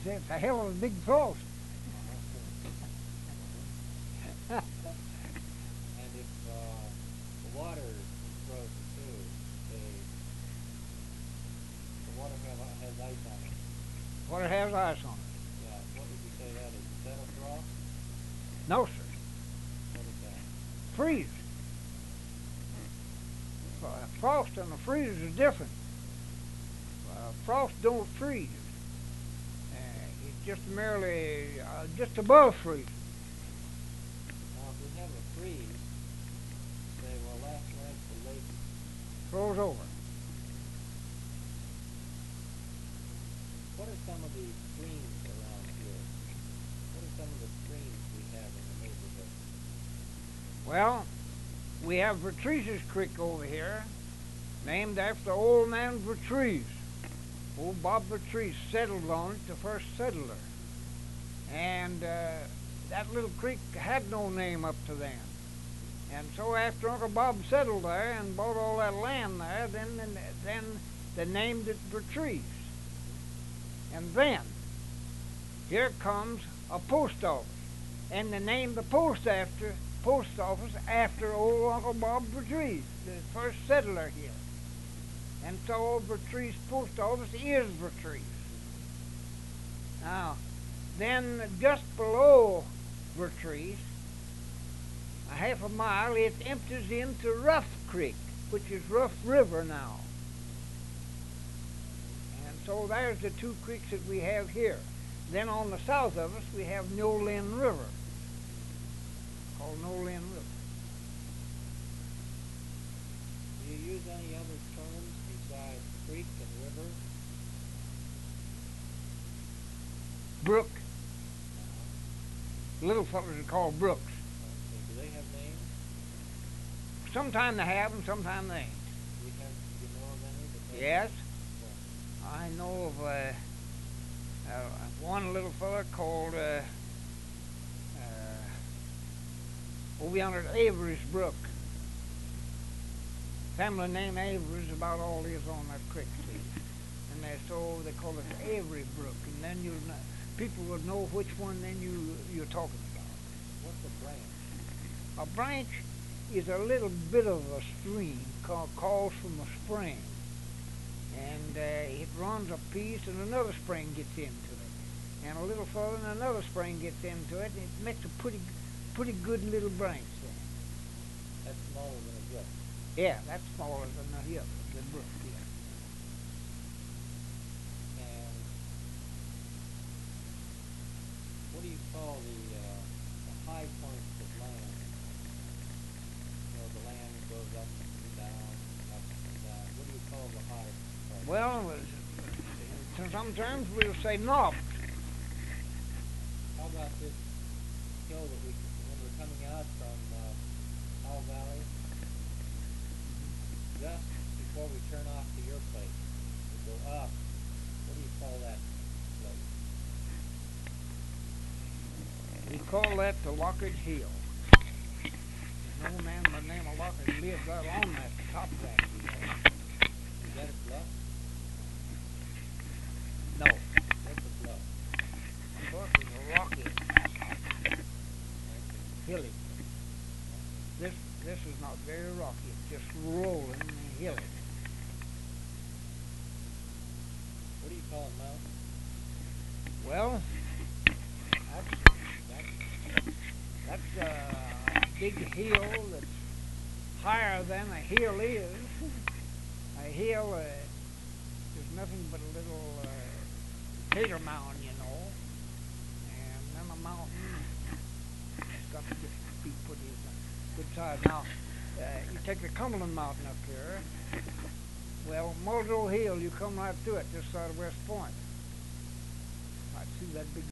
It's a hell of a big frost. And if the water is frozen too, say the water has ice on it. Water has ice on it. Yeah, what would you say that is? Is that a frost? No, sir. What is that? Freeze. Frost and a freeze is different. Frost don't freeze. It's just merely just above freezing. Now, if we have a freeze, say, well, last night the lake Froze over. What are some of the streams around here? What are some of the streams we have in the neighborhood? Well, we have Vertrees's Creek over here, named after old man Vertrees. Old Bob Vertrees settled on it, the first settler. And that little creek had no name up to then. And so after Uncle Bob settled there and bought all that land there, then they named it Vertrees. And then, here comes a post office. And they named the post office after old Uncle Bob Vertrees, the first settler here. And so old Vertrees post office is Vertrees. Now, then just below Vertrees, a half a mile, it empties into Rough Creek, which is Rough River now. And so there's the two creeks that we have here. Then on the south of us, we have Nolin River, called Nolin River. Do you use any other terms besides creek and river? Brook. Little fellas are called brooks. Okay. Do they have names? Sometimes they have them, sometimes they ain't. Do you know of any? That they Yes, What? I know of one little fella called over yonder at Avery's Brook. Family name Avery's about all is on that creek, see. And they call it Avery Brook, and then people would know which one then you're talking about. What's a branch? A branch is a little bit of a stream calls from a spring, and it runs a piece, and another spring gets into it, and a little further, and another spring gets into it, and it makes a pretty good little branch then. That's smaller than a brook. Yeah, that's smaller than the brook. Yeah. And what do you call the high points of land? You know, the land goes up and down, up and down. What do you call the high point? Well, sometimes we'll say knobs. How about this hill that when we're coming out from Powell Valley, just before we turn off to your place, we go up. What do you call that place? We call that the Lockard Hill. There's no man by the name of Lockard lives out on that top of that hill. Is that a bluff? No, What's a bluff? the bluff is a rocky, hilly. This is not very rocky. It's just rolling and hilly. What do you call a mountain? Well, that's a big hill that's higher than a hill is. A hill is nothing but a little tater mound, you know. And then a mountain has got to just be pretty good size. Now, you take the Cumberland Mountain up here. Well, Muldrow Hill, you come right through it, this side of West Point. Right through that big